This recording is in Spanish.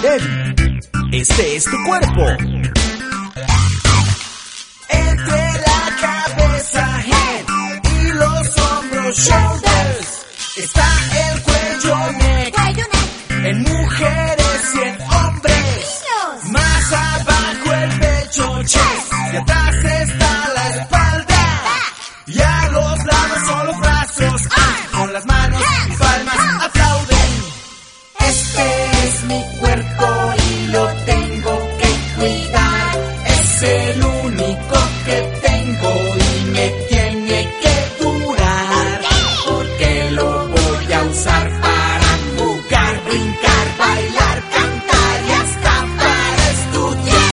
heavy. Este es tu cuerpo. Entre la cabeza, head, y los hombros, shoulders, está el cuello, neck, en mujeres y en hombres. Más abajo el pecho, chest, y atrás está la espalda. Y a los lados son los brazos, con las manos y palmas